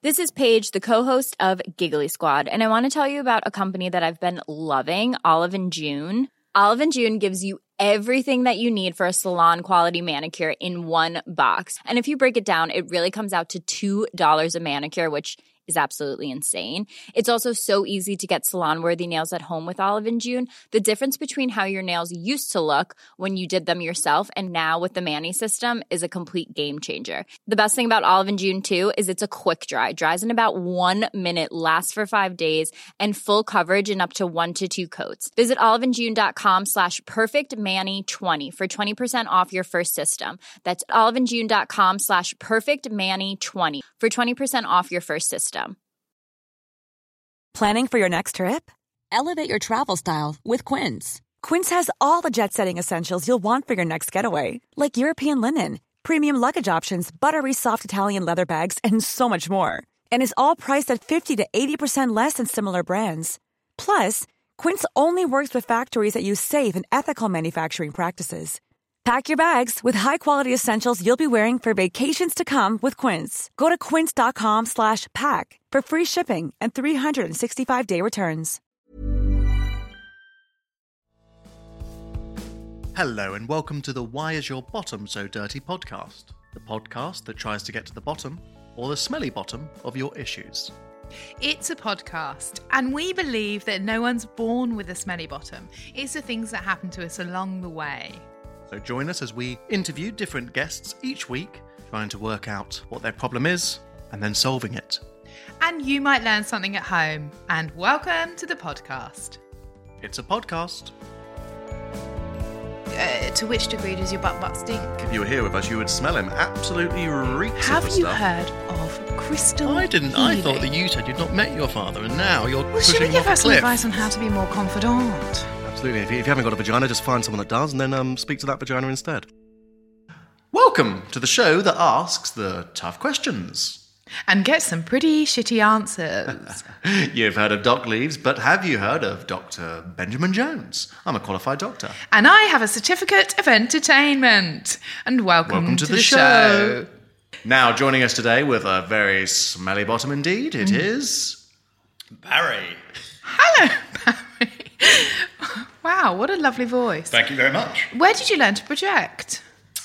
This is Paige, the co-host of Giggly Squad, and I want to tell you about a company that I've been loving, Olive & June. Olive & June gives you everything that you need for a salon-quality manicure in one box. And if you break it down, it really comes out to $2 a manicure, which is absolutely insane. It's also so easy to get salon-worthy nails at home with Olive & June. The difference between how your nails used to look when you did them yourself and now with the Mani system is a complete game changer. The best thing about Olive & June, too, is it's a quick dry. Dries in about 1 minute, lasts for 5 days, and full coverage in up to 1 to 2 coats. Visit oliveandjune.com/perfectmani20 for 20% off your first system. That's oliveandjune.com/perfectmani20 for 20% off your first system. Planning for your next trip? Elevate your travel style with Quince. Quince has all the jet-setting essentials you'll want for your next getaway, like European linen, premium luggage options, buttery soft Italian leather bags, and so much more. And is all priced at 50 to 80% less than similar brands. Plus, Quince only works with factories that use safe and ethical manufacturing practices. Pack your bags with high-quality essentials you'll be wearing for vacations to come with Quince. Go to quince.com/pack for free shipping and 365-day returns. Hello and welcome to the Why Is Your Bottom So Dirty podcast, the podcast that tries to get to the bottom, or the smelly bottom, of your issues. It's a podcast, and we believe that no one's born with a smelly bottom. It's the things that happen to us along the way. So join us as we interview different guests each week, trying to work out what their problem is and then solving it. And you might learn something at home. And welcome to the podcast. It's a podcast. To which degree does your butt stink? If you were here with us, you would smell him. Absolutely reeks Have of the you stuff. heard of crystal I didn't. I healing? thought that you said you'd not met your father, and now you're Well, should we pushing him give off her a some cliff. advice on how to be more confidant? Absolutely. If you haven't got a vagina, just find someone that does, and then speak to that vagina instead. Welcome to the show that asks the tough questions. And get some pretty shitty answers. You've heard of Doc Leaves, but have you heard of Dr. Benjamin Jones? I'm a qualified doctor. And I have a certificate of entertainment. And welcome to the show. Now, joining us today with a very smelly bottom indeed, it is Barry. Hello, Barry. Wow, what a lovely voice. Thank you very much. Where did you learn to project?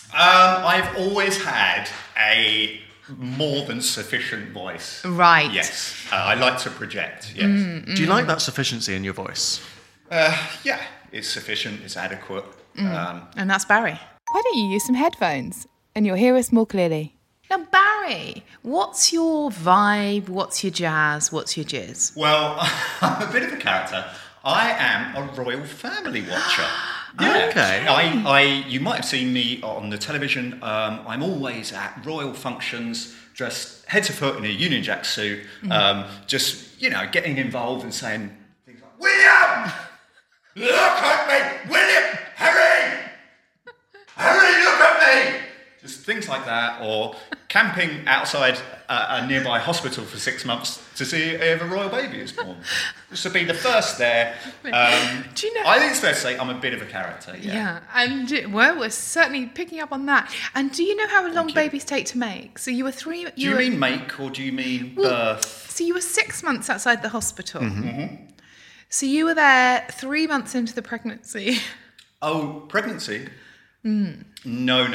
I've always had a more than sufficient voice. Right. Yes. I like to project, yes. Do you like that sufficiency in your voice? Yeah, it's sufficient, it's adequate. And that's Barry. Why don't you use some headphones and you'll hear us more clearly? Now, Barry, what's your vibe? What's your jazz? What's your jizz? Well, I'm a bit of a character. I am a royal family watcher. Yeah. Okay. You might have seen me on the television. I'm always at royal functions, dressed head to foot in a Union Jack suit, just, getting involved and saying things like, William! Look at me! William! Harry! Harry, look at me! Just things like that, or camping outside a nearby hospital for 6 months to see if a royal baby is born. This would be the first there. Do you know? I think it's fair to say I'm a bit of a character. Yeah, and we're certainly picking up on that. And do you know how long babies take to make? So you were three. Do you mean make or do you mean birth? So you were 6 months outside the hospital. Mm-hmm. So you were there 3 months into the pregnancy. Oh, pregnancy? No.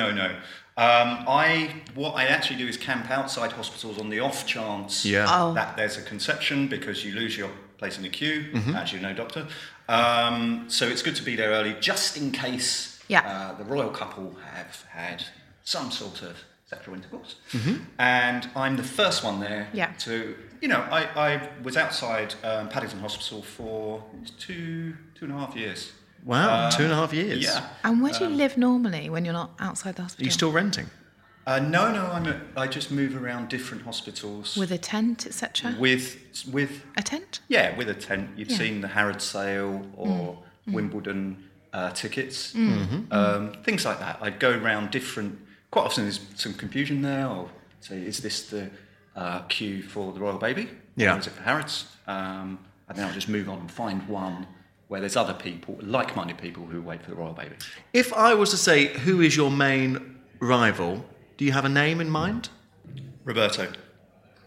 What I actually do is camp outside hospitals on the off chance that there's a conception, because you lose your place in the queue, as you know, doctor. So it's good to be there early, just in case the royal couple have had some sort of sexual intercourse. And I'm the first one there to, I was outside Paddington Hospital for 2.5 years. Wow, 2.5 years. Yeah. And where do you live normally when you're not outside the hospital? Are you still renting? No. I just move around different hospitals With a tent, etc. with a tent. Yeah, with a tent. You've seen the Harrods sale or Wimbledon tickets, things like that. I'd go around different. Quite often, there's some confusion there. Or say, is this the queue for the royal baby? Yeah. Or is it for Harrods? And then I'll just move on and find one where there's other people, like-minded people, who wait for the royal baby. If I was to say, who is your main rival, do you have a name in mind? Roberto.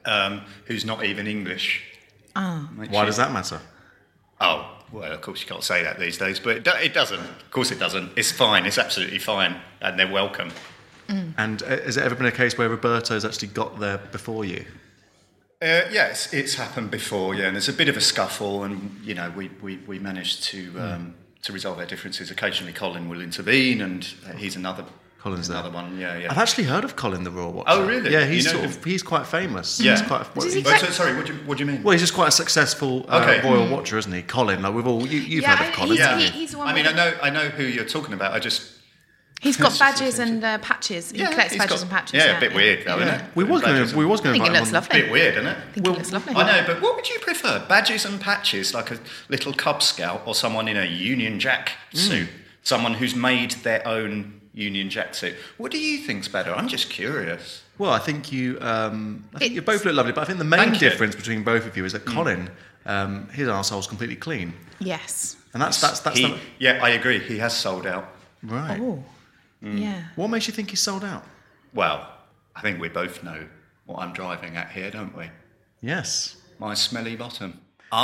who's not even English. Oh. Why does that matter? Oh, well, of course you can't say that these days, but it doesn't. Of course it doesn't. It's fine. It's absolutely fine, and they're welcome. And has it ever been a case where Roberto's actually got there before you? Yes, it's happened before. Yeah, and there's a bit of a scuffle, and we managed to resolve our differences. Occasionally, Colin will intervene, and he's another. Colin's another there. one. Yeah. I've actually heard of Colin the Royal Watcher. Oh, really? Yeah, he's quite famous. Yeah. Sorry, what do you mean? Well, he's just quite a successful Royal Watcher, isn't he? Colin, like you've heard of Colin. He's the one. I know who you're talking about. He's got badges and patches. He collects badges and patches. Yeah, a bit weird though, isn't it? We was going to I think it looks lovely. A bit weird, isn't it? I think it looks lovely. I know, but what would you prefer? Badges and patches, like a little Cub Scout, or someone in a Union Jack suit? Someone who's made their own Union Jack suit. What do you think's better? I'm just curious. Well, I think you both look lovely, but I think the main difference between both of you is that Colin, his arsehole's completely clean. Yes. And that's Yeah, I agree. He has sold out. Right. Oh. Yeah. What makes you think he's sold out? Well, I think we both know what I'm driving at here, don't we? Yes. My smelly bottom.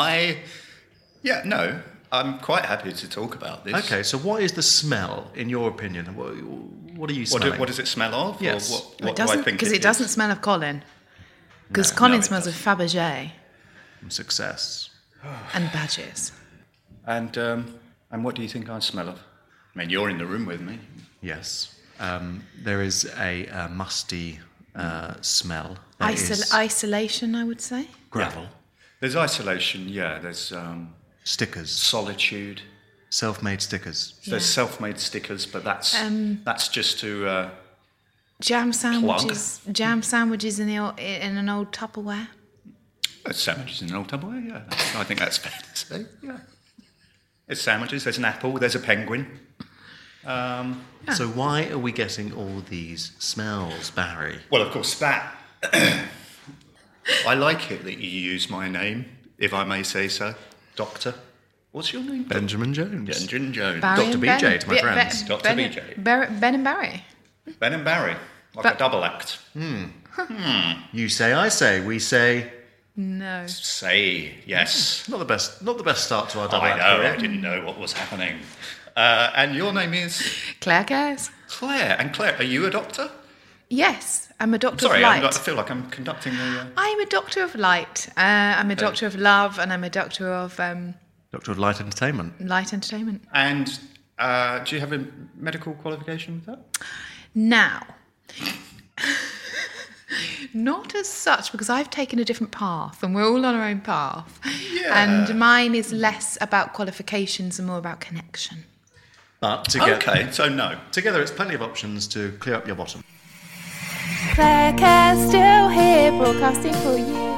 I'm quite happy to talk about this. Okay, so what is the smell, in your opinion? What are you smelling? What does it smell of? Yes. Or what do I think because it doesn't smell of Colin. Because No, Colin it smells of doesn't. Fabergé Success. and badges. And what do you think I smell of? I mean, you're in the room with me. Yes. There is a musty smell. There is Isolation, I would say. gravel, There's isolation, yeah. There's stickers, solitude. self-made stickers. There's self-made stickers, but that's just to... Jam sandwiches. Jam sandwiches in an old Tupperware. sandwiches in an old Tupperware, yeah. I think that's fair to say, yeah. There's sandwiches, there's an apple, there's a penguin. So why are we getting all these smells, Barry? Well, of course, that... I like it that you use my name, if I may say so. Doctor. What's your name? Benjamin Jones. Benjamin Jones. Barry Dr. and BJ Ben. to my friends. Dr. Ben, BJ. Ben and Barry. Ben and Barry. Like a double act. You say, I say, we say. No. Say, yes. Not the best start to our double I act know, career. I didn't know what was happening. And your name is? Claire Cares. Claire. And Claire, are you a doctor? Yes, I'm a doctor Sorry, of light. I feel like I'm conducting the... I'm a doctor of light. I'm a doctor of love, and I'm a doctor of Doctor of Light Entertainment. light entertainment. And do you have a medical qualification with that? Now, not as such, because I've taken a different path, and we're all on our own path. Yeah. And mine is less about qualifications and more about connection. But together, Okay, so no. together it's plenty of options to clear up your bottom. Claire Cares still here, broadcasting for you.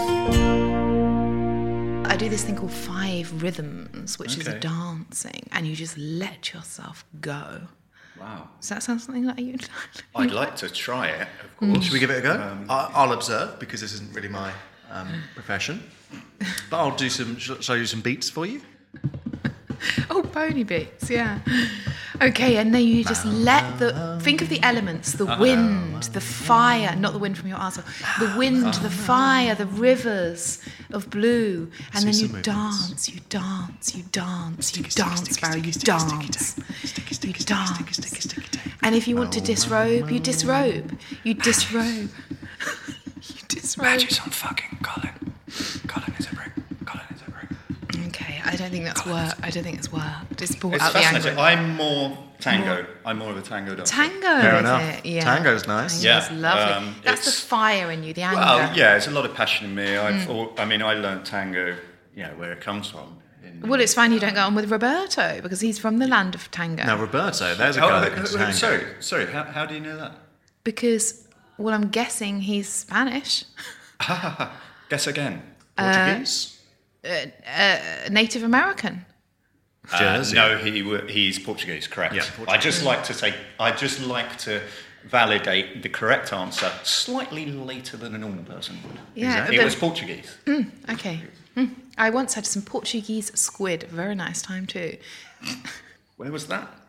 I do this thing called 5 rhythms, which is Okay. dancing, and you just let yourself go. Wow. Does that sound something like you? I'd like to try it, of course. Should we give it a go? I'll observe, because this isn't really my profession. But I'll do some. Shall I do some beats for you? Oh, pony beats, yeah. Okay, and then you just think of the elements, the wind, the fire, not the wind from your arsehole, the wind, the fire, the rivers of blue, and then you dance, you dance, you dance, you dance, Barry, you dance. You dance. And if you want to disrobe, you disrobe. You disrobe. You disrobe. Badges on fucking Colin. Colin is a brick. Colin is a brick. Okay, I don't think that's work. I don't think it's worked. It's brought It's out the fascinating. anger. I'm more tango. I'm more of a tango dancer. Tango, Fair is enough. it? Yeah. Tango's nice. Tango's Yeah, lovely. That's the it's- fire in you, the anger. Well, yeah, there's a lot of passion in me. I learned tango, where it comes from. Well, it's fine you don't go on with Roberto because he's from the land of tango. Now, Roberto, there's a guy that can tango. Sorry. How do you know that? Because, well, I'm guessing he's Spanish, Guess again. Portuguese? Native American. Jersey. No, he's Portuguese. Correct. Yeah, I just like to validate the correct answer slightly later than a normal person would. Yeah, It but- was Portuguese. Okay. I once had some Portuguese squid. Very nice time too. Where was that?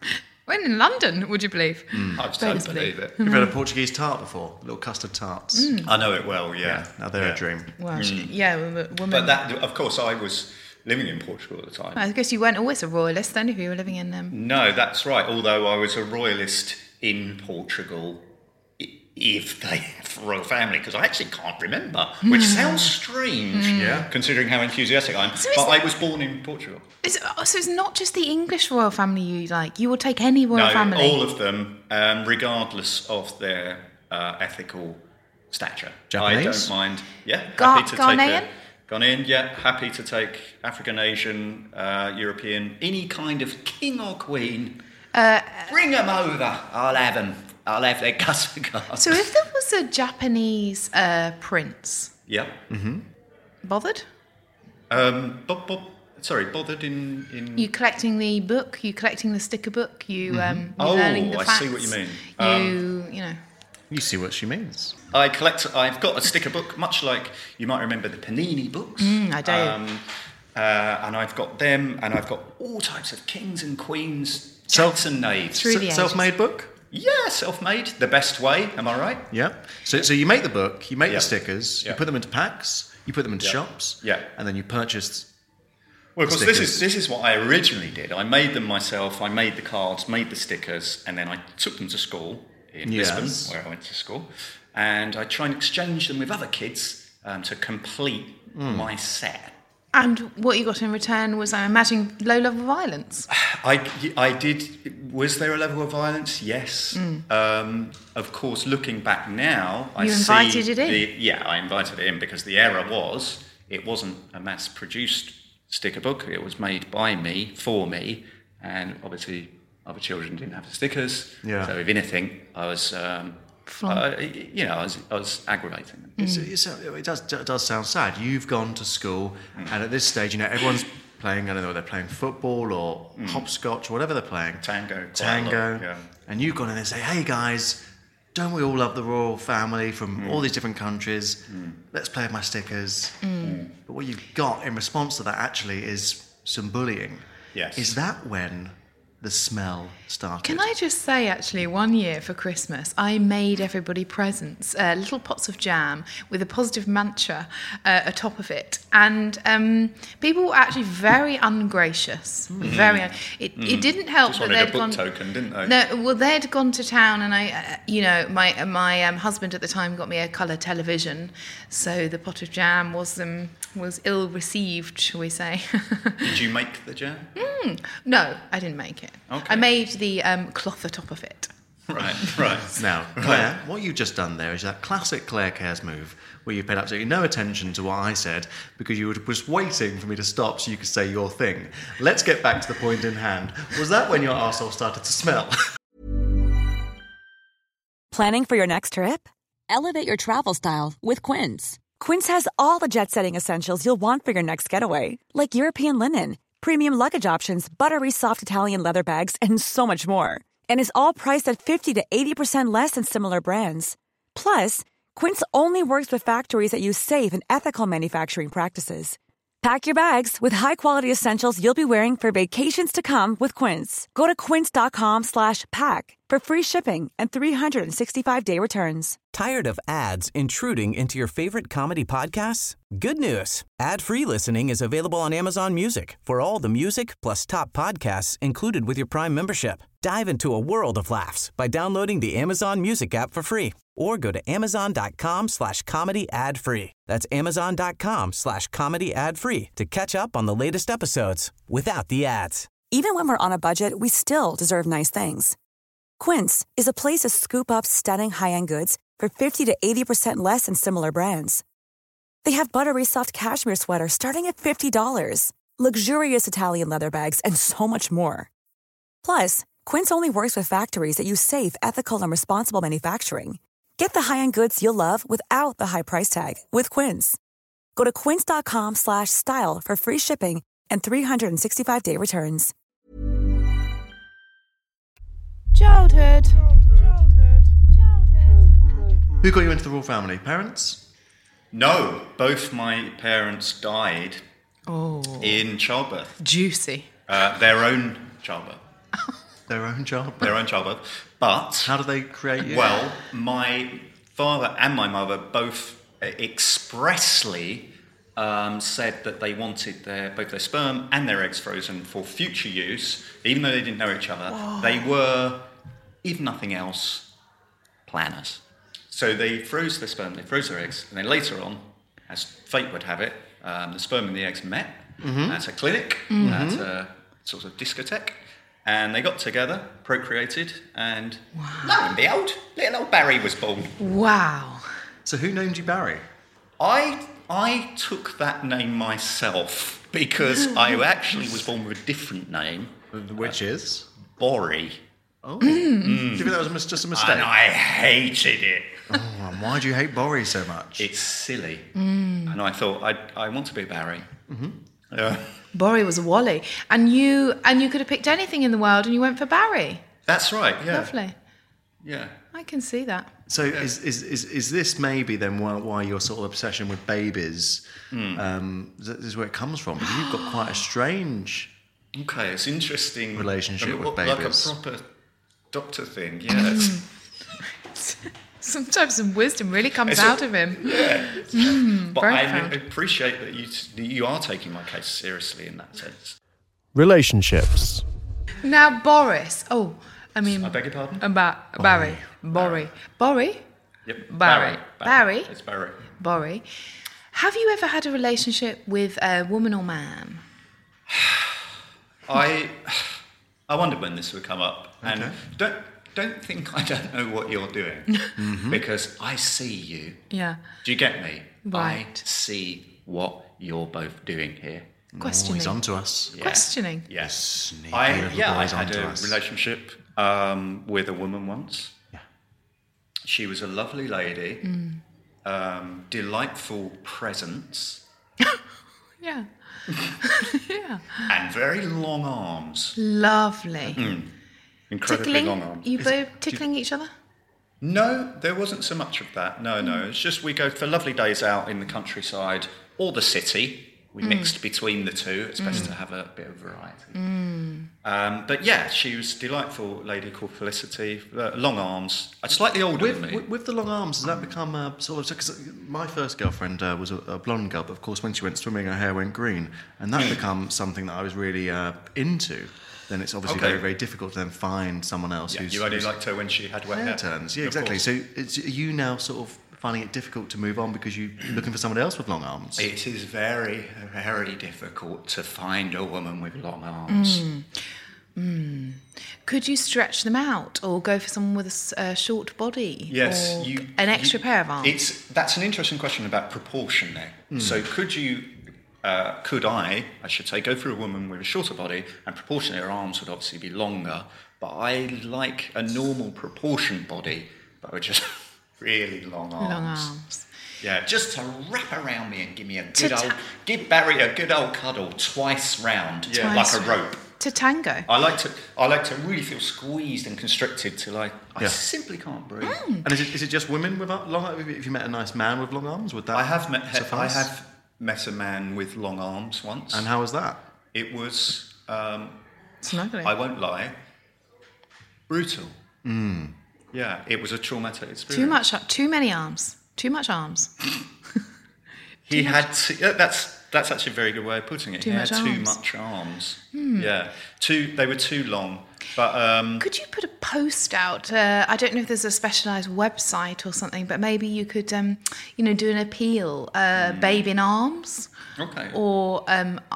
When in London, would you believe? I don't believe it. You've had a Portuguese tart before, little custard tarts. I know it well, yeah. Now they're a dream. Well, woman. But that, of course, I was living in Portugal at the time. I guess you weren't always a royalist then if you were living in them. No, that's right. Although I was a royalist in Portugal, if they have a royal family, because I actually can't remember, which sounds strange, considering how enthusiastic I am. But I was born in Portugal. So it's not just the English royal family you like. You will take any royal family. All of them, regardless of their ethical stature. Japanese? I don't mind. Yeah, Ghanaian? take Ghanaian, yeah. Happy to take African, Asian, European, any kind of king or queen. Bring them over. I'll have them. I'll have their custard. So if there was a Japanese prince, Yeah. bothered? Bothered in... You collecting the book? You collecting the sticker book? You learning the facts? I see what you mean. You know. You see what she means. I've got a sticker book, much like you might remember the Panini books. I do. And I've got them, and I've got all types of kings and queens, jacks and knaves. Through the ages. Self-made book? Yeah, self-made, the best way, am I right? Yeah. So you make the book, you make the stickers, Yeah. you put them into packs, you put them into shops, and then you purchase. Well, of course, stickers. this is what I originally did. I made them myself. I made the cards, made the stickers, and then I took them to school in Lisbon, where I went to school, and I try and exchange them with other kids to complete my set. And what you got in return was, I'm imagining, low level of violence. I did. Was there a level of violence? Yes. Of course, looking back now, I see... You invited it in? I invited it in because the error was it wasn't a mass-produced sticker book. It was made by me, for me, and obviously other children didn't have the stickers. Yeah. So if anything, I was... I was aggravating them. It does sound sad. You've gone to school, and at this stage, everyone's playing. I don't know, they're playing football or hopscotch, or whatever they're playing. Tango. Yeah. And you've gone in and say, "Hey guys, don't we all love the royal family from all these different countries? Let's play with my stickers." But what you've got in response to that actually is some bullying. Yes. Is that when the smell started? Can I just say, actually, one year for Christmas, I made everybody presents, little pots of jam with a positive mantra atop of it. And people were actually very ungracious. It didn't help Just that wanted a they'd book gone... token, didn't they? No, well, they'd gone to town, and my husband at the time got me a colour television, so the pot of jam was ill received, shall we say? Did you make the jam? No, I didn't make it. Okay. I made the cloth atop of it. Right. Now, Claire, what you've just done there is that classic Claire Cares move, where you paid absolutely no attention to what I said because you were just waiting for me to stop so you could say your thing. Let's get back to the point in hand. Was that when your arsehole started to smell? Planning for your next trip? Elevate your travel style with Quince. Quince has all the jet-setting essentials you'll want for your next getaway, like European linen, premium luggage options, buttery soft Italian leather bags, and so much more. And is all priced at 50 to 80% less than similar brands. Plus, Quince only works with factories that use safe and ethical manufacturing practices. Pack your bags with high-quality essentials you'll be wearing for vacations to come with Quince. Go to quince.com/pack for free shipping and 365-day returns. Tired of ads intruding into your favorite comedy podcasts? Good news. Ad-free listening is available on Amazon Music for all the music plus top podcasts included with your Prime membership. Dive into a world of laughs by downloading the Amazon Music app for free or go to amazon.com/comedy ad-free. That's amazon.com/comedy ad-free to catch up on the latest episodes without the ads. Even when we're on a budget, we still deserve nice things. Quince is a place to scoop up stunning high-end goods for 50 to 80% less than similar brands. They have buttery soft cashmere sweaters starting at $50, luxurious Italian leather bags, and so much more. Plus, Quince only works with factories that use safe, ethical, and responsible manufacturing. Get the high-end goods you'll love without the high price tag with Quince. Go to quince.com/style for free shipping and 365-day returns. Childhood. Who got you into the royal family? Parents? No, both my parents died in childbirth. Juicy. Their own childbirth. Their own childbirth. Their own childbirth. But How do they create you? well, my father and my mother both expressly said that they wanted both their sperm and their eggs frozen for future use, even though they didn't know each other. Whoa. They were, if nothing else, planners. So they froze their sperm, they froze their eggs, and then later on, as fate would have it, the sperm and the eggs met at a clinic, at a sort of discotheque, and they got together, procreated, and lo and behold, little old Barry was born. Wow. So who named you Barry? I took that name myself because I actually was born with a different name. Which is? Borry. Oh. Do you think that was just a mistake? And I hated it. Oh, and why do you hate Borry so much? It's silly. And I thought, I want to be Barry. Borry was a Wally. And you could have picked anything in the world and you went for Barry. That's right, yeah. Lovely. Yeah. I can see that. So is this maybe then why your sort of obsession with babies this is where it comes from? Because you've got quite a strange it's interesting relationship with like babies. Like a proper doctor thing, yes. Sometimes some wisdom really comes out of him. Yeah. But very I proud. appreciate that you are taking my case seriously in that sense. Relationships. Now, Boris. Oh, I mean... I beg your pardon? Barry. Borry. Borry? Yep. Barry. Barry? It's Barry. Borry. Have you ever had a relationship with a woman or man? I wondered when this would come up, and don't think I don't know what you're doing, because I see you. Yeah. Do you get me? Right. I see what you're both doing here. Questioning. He's on to us. Yeah. Questioning. Yes. Sneaky I little had boy's onto a us. relationship with a woman once. Yeah. She was a lovely lady, delightful presence, Yeah. Yeah. and very long arms. Lovely. Incredibly Tickling? long arms. You both tickling each other? No, there wasn't so much of that. No. It's just we go for lovely days out in the countryside or the city. We mixed between the two. It's best to have a bit of variety. But yeah, she was a delightful lady called Felicity, long arms, slightly older than me. With the long arms, does that become a sort of... Because my first girlfriend was a blonde girl, but of course when she went swimming, her hair went green. And that became something that I was really into. Then it's obviously very, very difficult to then find someone else who's... You only liked her when she had wet hair. turns. Yeah, Of exactly. course. So are you now sort of finding it difficult to move on because you're looking for someone else with long arms? It is very, very difficult to find a woman with long arms. Could you stretch them out or go for someone with a short body? Yes, Or an extra pair of arms? That's an interesting question about proportion there. So could I should say, go for a woman with a shorter body, and proportionally her arms would obviously be longer, but I like a normal proportioned body, but with just really long arms. Long arms. Yeah, just to wrap around me and give Barry a good old cuddle twice round, like a rope. To tango. I like to really feel squeezed and constricted till I simply can't breathe. And is it just women with long arms? If you met a nice man with long arms, would that suffice? I have met a man with long arms once. And how was that? It was, Snuggling. I won't lie, brutal. Yeah, it was a traumatic experience. Too many arms. Too much arms. He had that's actually a very good way of putting it. He had too much arms. Yeah, they were too long. But could you put a post out? I don't know if there's a specialised website or something, but maybe you could, do an appeal. Babe in arms. Okay. Or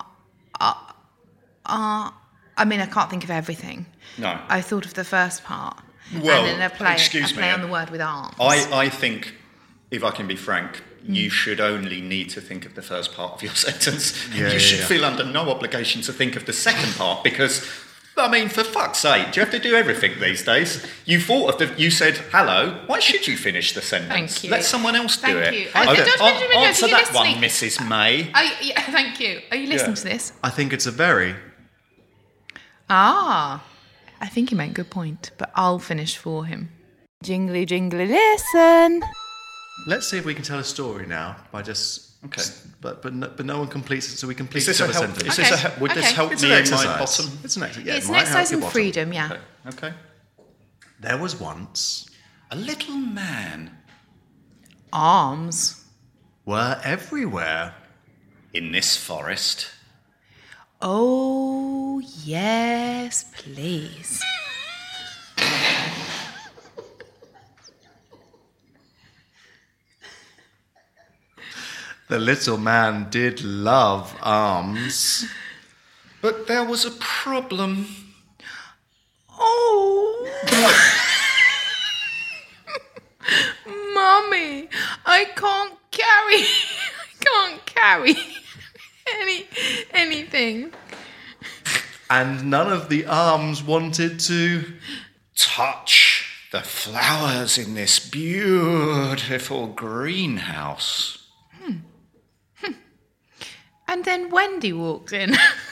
I mean, I can't think of everything. No. I thought of the first part. Well, and then a play me. on the word with arms. I think, if I can be frank, you should only need to think of the first part of your sentence. You should feel under no obligation to think of the second part, because, I mean, for fuck's sake, do you have to do everything these days? You said hello. Why should you finish the sentence? Thank you. Let someone else do Thank it. you. Answer that one, Mrs. May. Thank you. Are you listening to this? I think it's a very... I think he made a good point, but I'll finish for him. Jingly, jingly, listen. Let's see if we can tell a story now by just Okay. But no one completes it, so we complete Is this each a other's help? sentence. Is this Okay. would this Okay. help It's me an in exercise. my bottom? It's an exercise. Yeah, It's it an might help exercise your in bottom. freedom, yeah. Okay. There was once A little man Arms. were everywhere. in this forest. Oh, yes, please. The little man did love arms. But there was a problem. Oh. Mummy, I can't carry anything. And none of the arms wanted to. Touch the flowers in this beautiful greenhouse. And then Wendy walked in.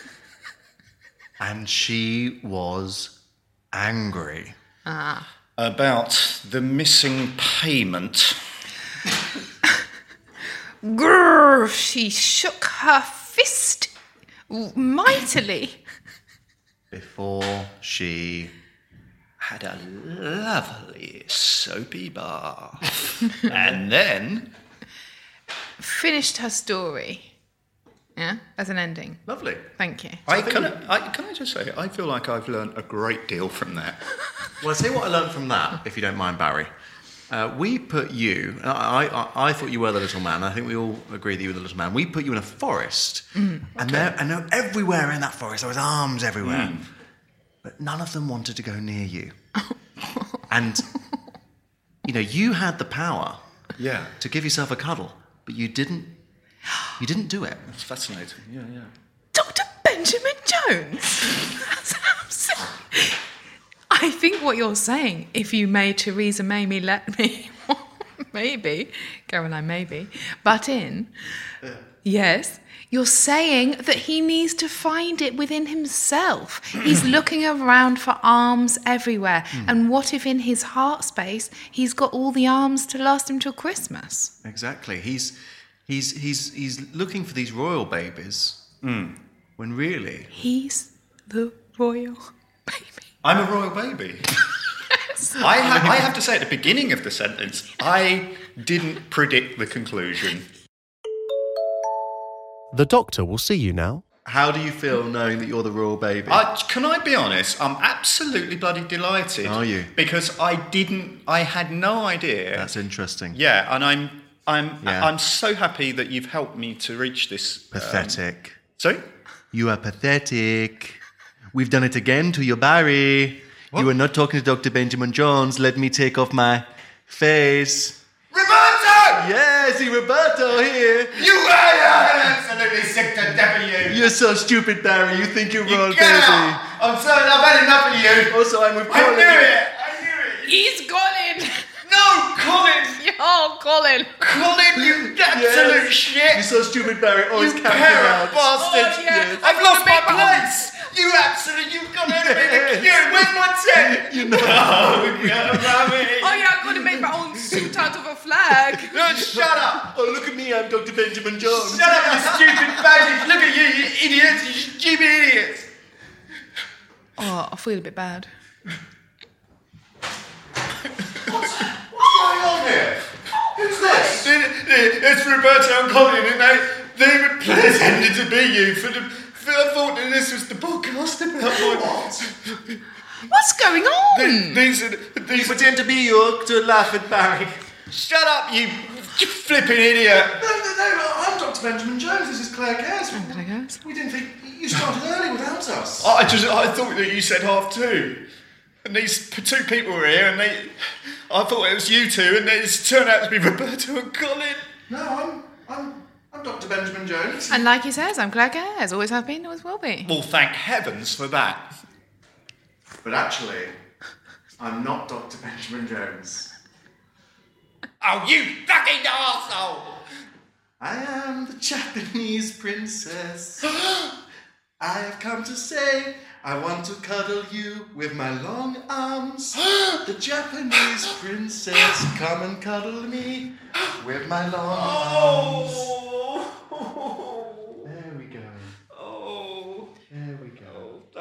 And she was angry. About the missing payment. Grrr, she shook her fist mightily. Before she. Had a lovely soapy bath. And then Finished her story. Yeah, as an ending. Lovely. Thank you. can I just say, I feel like I've learned a great deal from that. Well, I'll tell you what I learned from that, if you don't mind, Barry. We put you. I thought you were the little man. I think we all agree that you were the little man. We put you in a forest, and everywhere in that forest there was arms everywhere, but none of them wanted to go near you. And you had the power, Yeah. to give yourself a cuddle, but you didn't. You didn't do it. It's fascinating. Yeah. Dr. Benjamin Jones. That's absolutely. I think what you're saying, if you may, Theresa May let me, maybe, Caroline, maybe, butt in. Yes, you're saying that he needs to find it within himself. He's looking around for arms everywhere. And what if in his heart space he's got all the arms to last him till Christmas? Exactly. He's looking for these royal babies, when really. He's the royal baby. I'm a royal baby. I have to say at the beginning of the sentence, I didn't predict the conclusion. The doctor will see you now. How do you feel knowing that you're the royal baby? Can I be honest? I'm absolutely bloody delighted. Are you? Because I had no idea. That's interesting. Yeah, and I'm so happy that you've helped me to reach this. Pathetic. Sorry? You are pathetic. We've done it again to you, Barry. What? You are not talking to Dr. Benjamin Jones. Let me take off my face. Roberto! Yes, Roberto here. You are absolutely sick to death of you. You're so stupid, Barry. You think you're royal Get baby. out. I'm sorry, I've had enough of you. Also, I'm with I Colin. knew it. He's Colin! No, Colin. Oh, Colin! Colin, you absolute You're shit. so stupid, Barry. Always You camping pair out. of bastards. Oh, yeah. I've lost my place. You absolute, you've got out of the queue. Where's my tent? You know. Oh, rubbish. Oh, yeah, I could have made my own suit out of a flag. No, shut up. Oh, look at me. I'm Dr. Benjamin Jones. Shut up, you stupid badges. Look at you idiots. You stupid idiots. Oh, I feel a bit bad. What's going on here? Who's this? It's Roberto and Colin, and they pretended to be you I thought that this was the podcast about my what? What's going on? These Pretend to be you to laugh at Barry. Shut up, you flipping idiot! No, I'm Dr. Benjamin Jones. This is Claire Cares. Claire Cares. We didn't think you started early without us. I thought that you said 2:30. And these two people were here, and I thought it was you two, and it's turned out to be Roberto and Colin. No, I'm Dr. Benjamin Jones. And like he says, I'm Claire Cares. Always have been, always will be. Well, thank heavens for that. But actually, I'm not Dr. Benjamin Jones. Oh, you fucking arsehole! I am the Japanese princess. I have come to say I want to cuddle you with my long arms. The Japanese princess, come and cuddle me with my long arms.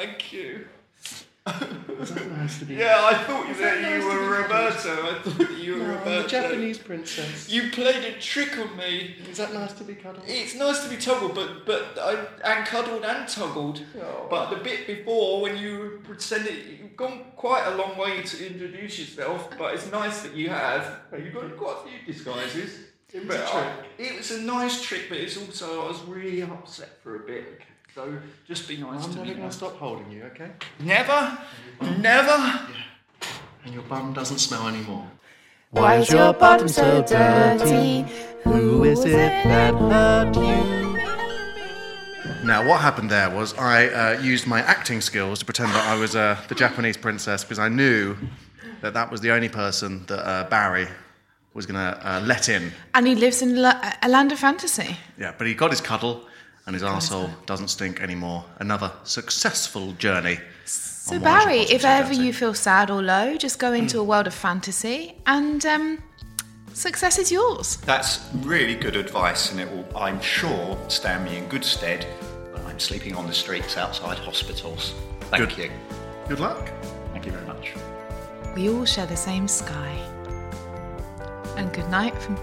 Thank you. Was that nice to be? Yeah, I thought that you were Roberto. I thought that you were Roberto. The Japanese princess. You played a trick on me. Is that nice to be cuddled? It's nice to be toggled, and cuddled and toggled. Oh. But the bit before, when you pretended, you've gone quite a long way to introduce yourself. But it's nice that you have. You've got quite a few disguises. It was a trick. It was a nice trick, but it's also I was really upset for a bit. So just be nice to me. I'm never going to stop holding you, okay? Never. Yeah. And your bum doesn't smell anymore. Why is your bottom so dirty? Who is it that hurt you? Now, what happened there was I used my acting skills to pretend that I was the Japanese princess because I knew that was the only person that Barry was going to let in. And he lives in a land of fantasy. Yeah, but he got his cuddle and his arsehole doesn't stink anymore. Another successful journey. So Barry, if ever you feel sad or low, just go into a world of fantasy and success is yours. That's really good advice, and it will, I'm sure, stand me in good stead when I'm sleeping on the streets outside hospitals. Thank you. Good luck. Thank you very much. We all share the same sky. And good night from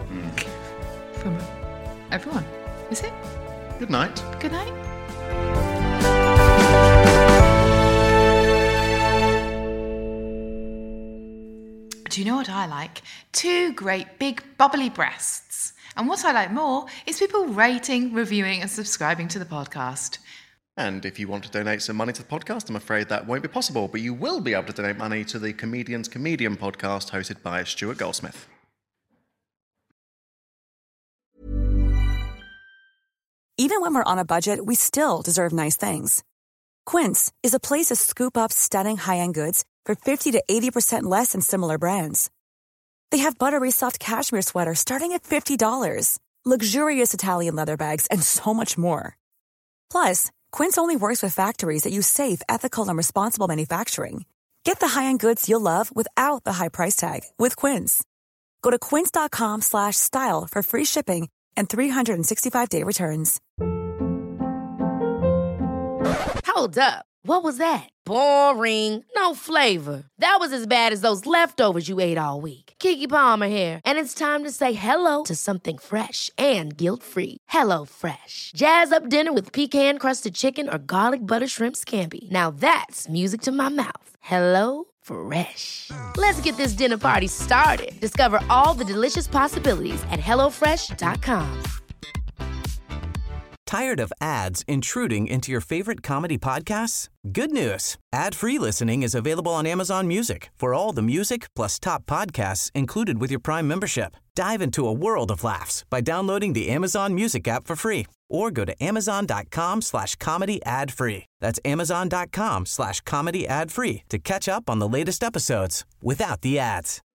everyone. Is it? Good night. Good night. Do you know what I like? 2 great big bubbly breasts. And what I like more is people rating, reviewing and subscribing to the podcast. And if you want to donate some money to the podcast, I'm afraid that won't be possible, but you will be able to donate money to the Comedian's Comedian podcast hosted by Stuart Goldsmith. Even when we're on a budget, we still deserve nice things. Quince is a place to scoop up stunning high-end goods for 50 to 80% less than similar brands. They have buttery soft cashmere sweaters starting at $50, luxurious Italian leather bags, and so much more. Plus, Quince only works with factories that use safe, ethical, and responsible manufacturing. Get the high-end goods you'll love without the high price tag with Quince. Go to quince.com/style for free shipping and 365-day returns. Hold up. What was that? Boring. No flavor. That was as bad as those leftovers you ate all week. Keke Palmer here, and it's time to say hello to something fresh and guilt-free. Hello Fresh. Jazz up dinner with pecan-crusted chicken or garlic butter shrimp scampi. Now that's music to my mouth. Hello Fresh. Let's get this dinner party started. Discover all the delicious possibilities at HelloFresh.com. Tired of ads intruding into your favorite comedy podcasts? Good news. Ad-free listening is available on Amazon Music for all the music plus top podcasts included with your Prime membership. Dive into a world of laughs by downloading the Amazon Music app for free or go to amazon.com/comedy ad-free. That's amazon.com/comedy ad-free to catch up on the latest episodes without the ads.